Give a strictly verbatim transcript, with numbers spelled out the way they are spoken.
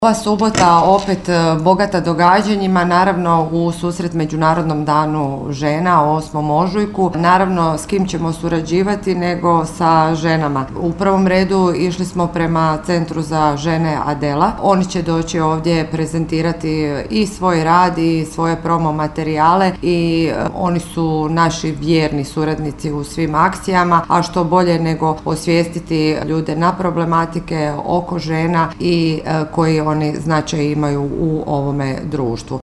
Ova subota opet bogata događanjima, naravno u susret Međunarodnom danu žena osmom ožujku. Naravno s kim ćemo surađivati nego sa ženama. U prvom redu išli smo prema Centru za žene Adela. Oni će doći ovdje prezentirati i svoj rad i svoje promo materijale i oni su naši vjerni suradnici u svim akcijama, a što bolje nego osvijestiti ljude na problematike oko žena i koji oni značaj imaju u ovome društvu.